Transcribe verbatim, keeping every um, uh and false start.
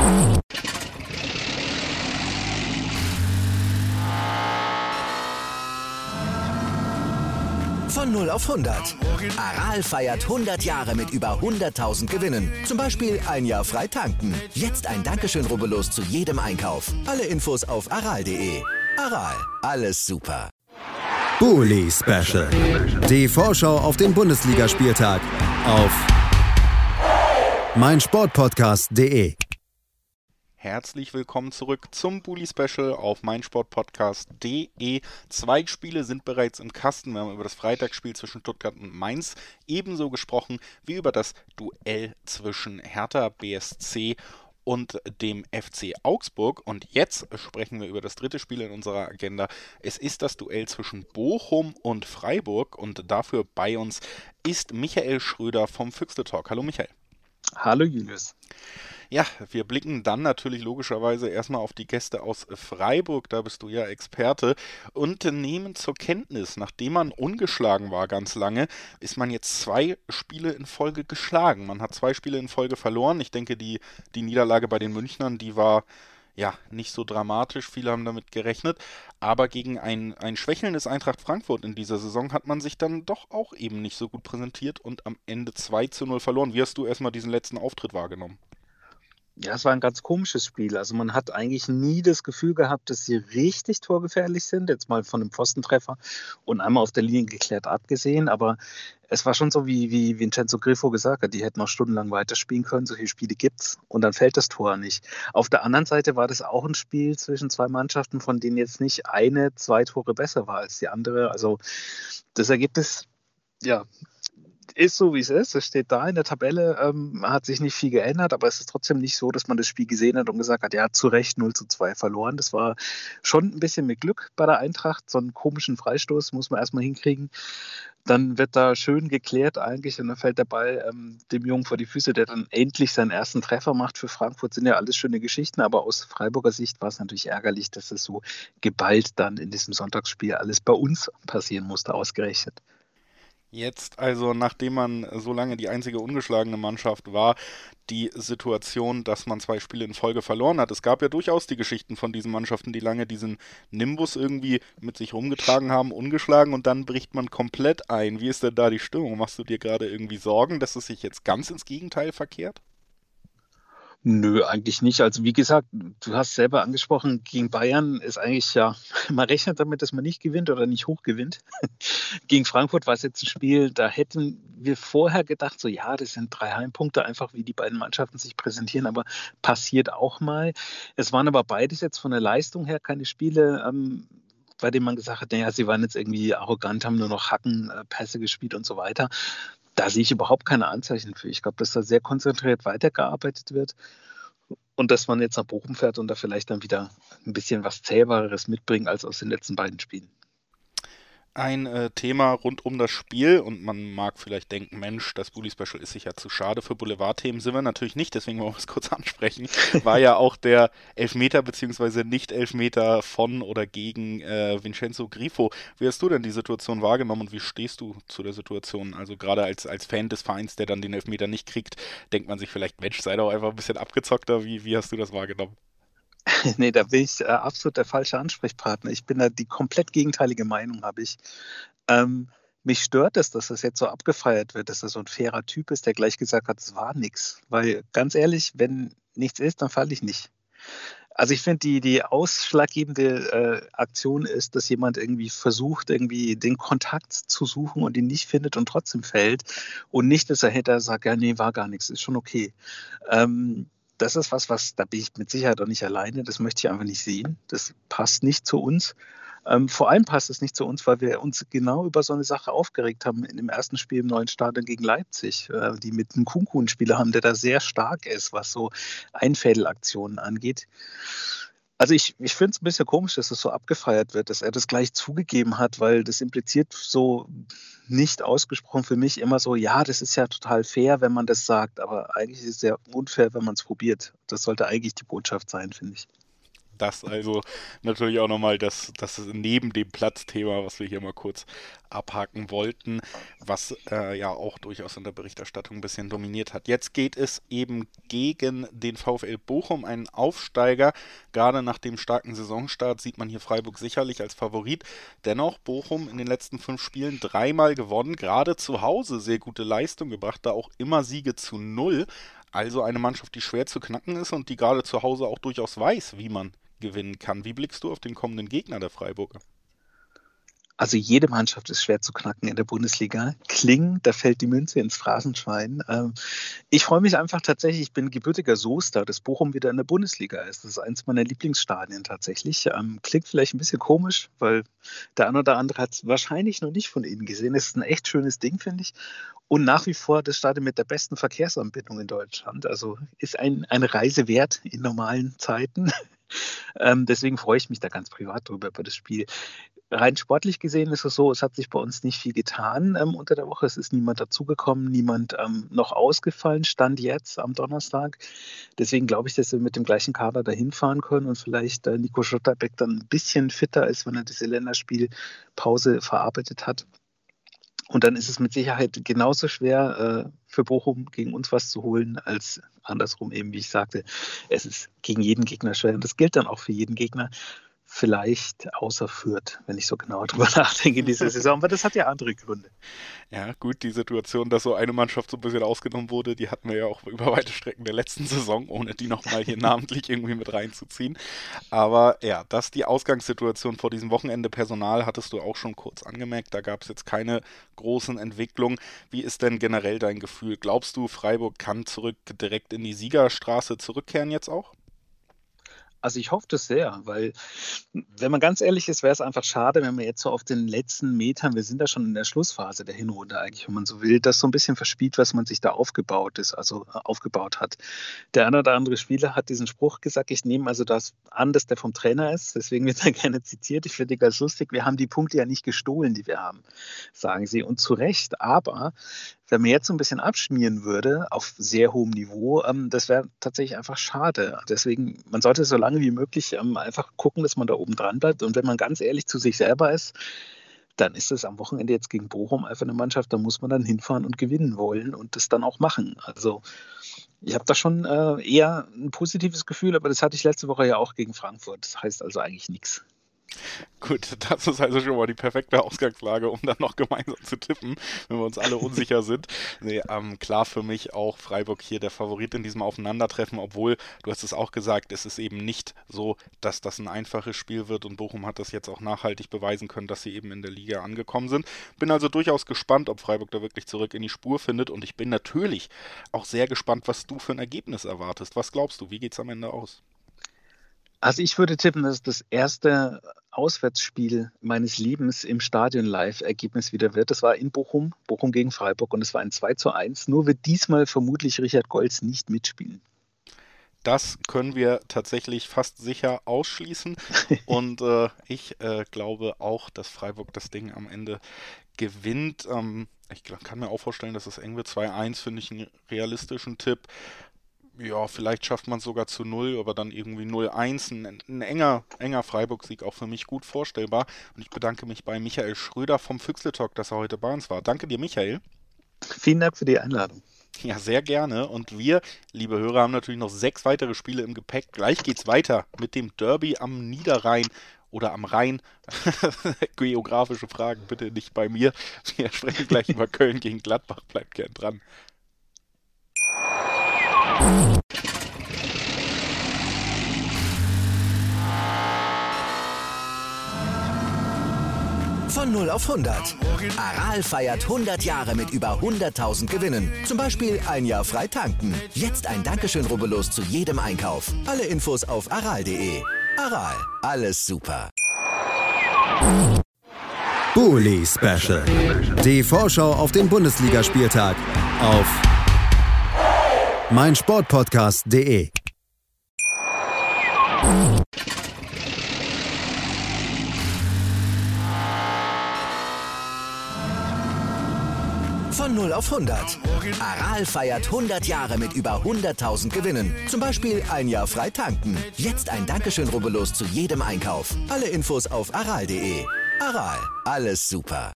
Von null auf hundert. Aral feiert hundert Jahre mit über hunderttausend Gewinnen. Zum Beispiel ein Jahr frei tanken. Jetzt ein Dankeschön, rubbellos zu jedem Einkauf. Alle Infos auf aral punkt de. Aral, alles super. Bully Special. Die Vorschau auf den Bundesligaspieltag auf meinsportpodcast punkt de. Herzlich willkommen zurück zum Bully Special auf meinsportpodcast punkt de. Zwei Spiele sind bereits im Kasten. Wir haben über das Freitagsspiel zwischen Stuttgart und Mainz ebenso gesprochen wie über das Duell zwischen Hertha B S C und dem F C Augsburg. Und jetzt sprechen wir über das dritte Spiel in unserer Agenda. Es ist das Duell zwischen Bochum und Freiburg und dafür bei uns ist Michael Schröder vom Füchsle Talk. Hallo Michael. Hallo Julius. Ja, wir blicken dann natürlich logischerweise erstmal auf die Gäste aus Freiburg, da bist du ja Experte, und nehmen zur Kenntnis, nachdem man ungeschlagen war ganz lange, ist man jetzt zwei Spiele in Folge geschlagen. Man hat zwei Spiele in Folge verloren. Ich denke, die, die Niederlage bei den Münchnern, die war ja nicht so dramatisch, viele haben damit gerechnet, aber gegen ein, ein schwächelndes Eintracht Frankfurt in dieser Saison hat man sich dann doch auch eben nicht so gut präsentiert und am Ende zwei zu null verloren. Wie hast du erstmal diesen letzten Auftritt wahrgenommen? Ja, es war ein ganz komisches Spiel. Also man hat eigentlich nie das Gefühl gehabt, dass sie richtig torgefährlich sind. Jetzt mal von einem Pfostentreffer und einmal auf der Linie geklärt abgesehen. Aber es war schon so, wie, wie Vincenzo Grifo gesagt hat, die hätten noch stundenlang weiterspielen können. Solche Spiele gibt's und dann fällt das Tor nicht. Auf der anderen Seite war das auch ein Spiel zwischen zwei Mannschaften, von denen jetzt nicht eine, zwei Tore besser war als die andere. Also das Ergebnis, ja, ist so, wie es ist. Es steht da in der Tabelle, ähm, hat sich nicht viel geändert, aber es ist trotzdem nicht so, dass man das Spiel gesehen hat und gesagt hat, ja, zu Recht null zu zwei verloren. Das war schon ein bisschen mit Glück bei der Eintracht. So einen komischen Freistoß muss man erstmal hinkriegen. Dann wird da schön geklärt eigentlich und dann fällt der Ball ähm, dem Jungen vor die Füße, der dann endlich seinen ersten Treffer macht. Für Frankfurt sind ja alles schöne Geschichten, aber aus Freiburger Sicht war es natürlich ärgerlich, dass es so geballt dann in diesem Sonntagsspiel alles bei uns passieren musste, ausgerechnet. Jetzt also, nachdem man so lange die einzige ungeschlagene Mannschaft war, die Situation, dass man zwei Spiele in Folge verloren hat. Es gab ja durchaus die Geschichten von diesen Mannschaften, die lange diesen Nimbus irgendwie mit sich rumgetragen haben, ungeschlagen, und dann bricht man komplett ein. Wie ist denn da die Stimmung? Machst du dir gerade irgendwie Sorgen, dass es sich jetzt ganz ins Gegenteil verkehrt? Nö, eigentlich nicht. Also wie gesagt, du hast selber angesprochen, gegen Bayern ist eigentlich ja, man rechnet damit, dass man nicht gewinnt oder nicht hoch gewinnt. Gegen Frankfurt war es jetzt ein Spiel, da hätten wir vorher gedacht, so ja, das sind drei Heimpunkte, einfach wie die beiden Mannschaften sich präsentieren, aber passiert auch mal. Es waren aber beides jetzt von der Leistung her keine Spiele, ähm, bei denen man gesagt hat, naja, sie waren jetzt irgendwie arrogant, haben nur noch Hacken, äh, Pässe gespielt und so weiter. Da sehe ich überhaupt keine Anzeichen für. Ich glaube, dass da sehr konzentriert weitergearbeitet wird und dass man jetzt nach Bochum fährt und da vielleicht dann wieder ein bisschen was Zählbareres mitbringt als aus den letzten beiden Spielen. Ein äh, Thema rund um das Spiel, und man mag vielleicht denken, Mensch, das Bully Special ist sicher zu schade für Boulevardthemen, sind wir natürlich nicht, deswegen wollen wir es kurz ansprechen, war ja auch der Elfmeter bzw. Nicht-Elfmeter von oder gegen äh, Vincenzo Grifo. Wie hast du denn die Situation wahrgenommen und wie stehst du zu der Situation? Also gerade als, als Fan des Vereins, der dann den Elfmeter nicht kriegt, denkt man sich vielleicht, Mensch, sei doch einfach ein bisschen abgezockter. Wie, wie hast du das wahrgenommen? Nee, da bin ich äh, absolut der falsche Ansprechpartner. Ich bin da die komplett gegenteilige Meinung, habe ich. Ähm, mich stört es, dass das jetzt so abgefeiert wird, dass er so ein fairer Typ ist, der gleich gesagt hat, es war nichts. Weil ganz ehrlich, wenn nichts ist, dann falle ich nicht. Also ich finde, die, die ausschlaggebende äh, Aktion ist, dass jemand irgendwie versucht, irgendwie den Kontakt zu suchen und ihn nicht findet und trotzdem fällt. Und nicht, dass er hinterher sagt, ja, nee, war gar nichts, ist schon okay. Ähm, Das ist was, was, da bin ich mit Sicherheit auch nicht alleine. Das möchte ich einfach nicht sehen. Das passt nicht zu uns. Ähm, vor allem passt es nicht zu uns, weil wir uns genau über so eine Sache aufgeregt haben in dem ersten Spiel im neuen Stadion gegen Leipzig, äh, die mit einem Kunku einen Spieler haben, der da sehr stark ist, was so Einfädelaktionen angeht. Also ich, ich finde es ein bisschen komisch, dass es so abgefeiert wird, dass er das gleich zugegeben hat, weil das impliziert so nicht ausgesprochen für mich immer so, ja, das ist ja total fair, wenn man das sagt, aber eigentlich ist es ja unfair, wenn man es probiert. Das sollte eigentlich die Botschaft sein, finde ich. Das also natürlich auch nochmal das, das neben dem Platzthema, was wir hier mal kurz abhaken wollten, was äh, ja auch durchaus in der Berichterstattung ein bisschen dominiert hat. Jetzt geht es eben gegen den VfL Bochum, einen Aufsteiger. Gerade nach dem starken Saisonstart sieht man hier Freiburg sicherlich als Favorit. Dennoch Bochum in den letzten fünf Spielen dreimal gewonnen, gerade zu Hause sehr gute Leistung gebracht, da auch immer Siege zu null. Also eine Mannschaft, die schwer zu knacken ist und die gerade zu Hause auch durchaus weiß, wie man gewinnen kann. Wie blickst du auf den kommenden Gegner der Freiburger? Also jede Mannschaft ist schwer zu knacken in der Bundesliga. Kling, da fällt die Münze ins Phrasenschwein. Ähm, ich freue mich einfach tatsächlich, ich bin gebürtiger Soester, dass Bochum wieder in der Bundesliga ist. Das ist eins meiner Lieblingsstadien tatsächlich. Ähm, klingt vielleicht ein bisschen komisch, weil der eine oder andere hat es wahrscheinlich noch nicht von innen gesehen. Es ist ein echt schönes Ding, finde ich. Und nach wie vor das Stadion mit der besten Verkehrsanbindung in Deutschland. Also ist ein, eine Reise wert in normalen Zeiten. ähm, deswegen freue ich mich da ganz privat drüber über das Spiel. Rein sportlich gesehen ist es so, es hat sich bei uns nicht viel getan ähm, unter der Woche. Es ist niemand dazugekommen, niemand ähm, noch ausgefallen, Stand jetzt am Donnerstag. Deswegen glaube ich, dass wir mit dem gleichen Kader dahin fahren können und vielleicht äh, Nico Schlotterbeck dann ein bisschen fitter ist, wenn er diese Länderspielpause verarbeitet hat. Und dann ist es mit Sicherheit genauso schwer äh, für Bochum gegen uns was zu holen, als andersrum eben, wie ich sagte. Es ist gegen jeden Gegner schwer und das gilt dann auch für jeden Gegner. Vielleicht außer Fürth, wenn ich so genau drüber nachdenke in dieser Saison. Aber das hat ja andere Gründe. Ja, gut, die Situation, dass so eine Mannschaft so ein bisschen ausgenommen wurde, die hatten wir ja auch über weite Strecken der letzten Saison, ohne die nochmal hier namentlich irgendwie mit reinzuziehen. Aber ja, dass die Ausgangssituation vor diesem Wochenende Personal, hattest du auch schon kurz angemerkt, da gab es jetzt keine großen Entwicklungen. Wie ist denn generell dein Gefühl? Glaubst du, Freiburg kann zurück direkt in die Siegerstraße zurückkehren jetzt auch? Also ich hoffe das sehr, weil wenn man ganz ehrlich ist, wäre es einfach schade, wenn man jetzt so auf den letzten Metern, wir sind da schon in der Schlussphase der Hinrunde eigentlich, wenn man so will, das so ein bisschen verspielt, was man sich da aufgebaut ist, also aufgebaut hat. Der eine oder andere Spieler hat diesen Spruch gesagt, ich nehme also das an, dass der vom Trainer ist, deswegen wird er gerne zitiert. Ich finde ihn ganz lustig, wir haben die Punkte ja nicht gestohlen, die wir haben, sagen sie, und zu Recht, aber wenn man jetzt so ein bisschen abschmieren würde auf sehr hohem Niveau, ähm, das wäre tatsächlich einfach schade. Deswegen, man sollte so lange wie möglich ähm, einfach gucken, dass man da oben dran bleibt. Und wenn man ganz ehrlich zu sich selber ist, dann ist es am Wochenende jetzt gegen Bochum einfach eine Mannschaft, da muss man dann hinfahren und gewinnen wollen und das dann auch machen. Also ich habe da schon äh, eher ein positives Gefühl, aber das hatte ich letzte Woche ja auch gegen Frankfurt. Das heißt also eigentlich nichts. Gut, das ist also schon mal die perfekte Ausgangslage, um dann noch gemeinsam zu tippen, wenn wir uns alle unsicher sind. Nee, ähm, klar für mich auch Freiburg hier der Favorit in diesem Aufeinandertreffen, obwohl, du hast es auch gesagt, es ist eben nicht so, dass das ein einfaches Spiel wird und Bochum hat das jetzt auch nachhaltig beweisen können, dass sie eben in der Liga angekommen sind. Bin also durchaus gespannt, ob Freiburg da wirklich zurück in die Spur findet und ich bin natürlich auch sehr gespannt, was du für ein Ergebnis erwartest. Was glaubst du, wie geht's am Ende aus? Also ich würde tippen, dass das erste Auswärtsspiel meines Lebens im Stadion Live-Ergebnis wieder wird. Das war in Bochum, Bochum gegen Freiburg und es war ein zwei zu eins. Nur wird diesmal vermutlich Richard Goltz nicht mitspielen. Das können wir tatsächlich fast sicher ausschließen und äh, ich äh, glaube auch, dass Freiburg das Ding am Ende gewinnt. Ähm, ich kann mir auch vorstellen, dass es eng wird. zwei eins finde ich einen realistischen Tipp. Ja, vielleicht schafft man es sogar zu null, aber dann irgendwie null eins. Ein, ein enger, enger Freiburg-Sieg auch für mich gut vorstellbar. Und ich bedanke mich bei Michael Schröder vom Füchsle-Talk, dass er heute bei uns war. Danke dir, Michael. Vielen Dank für die Einladung. Ja, sehr gerne. Und wir, liebe Hörer, haben natürlich noch sechs weitere Spiele im Gepäck. Gleich geht's weiter mit dem Derby am Niederrhein oder am Rhein. Geografische Fragen bitte nicht bei mir. Wir sprechen gleich über Köln gegen Gladbach. Bleibt gern dran. Von null auf hundert. Aral feiert hundert Jahre mit über hunderttausend Gewinnen. Zum Beispiel ein Jahr frei tanken. Jetzt ein Dankeschön, rubbellos zu jedem Einkauf. Alle Infos auf aral punkt de. Aral, alles super. Bully Special. Die Vorschau auf den Bundesligaspieltag auf meinsportpodcast punkt de. Von null auf hundert. Aral feiert hundert Jahre mit über hunderttausend Gewinnen. Zum Beispiel ein Jahr frei tanken. Jetzt ein Dankeschön, rubbellos zu jedem Einkauf. Alle Infos auf aral punkt de. Aral, alles super.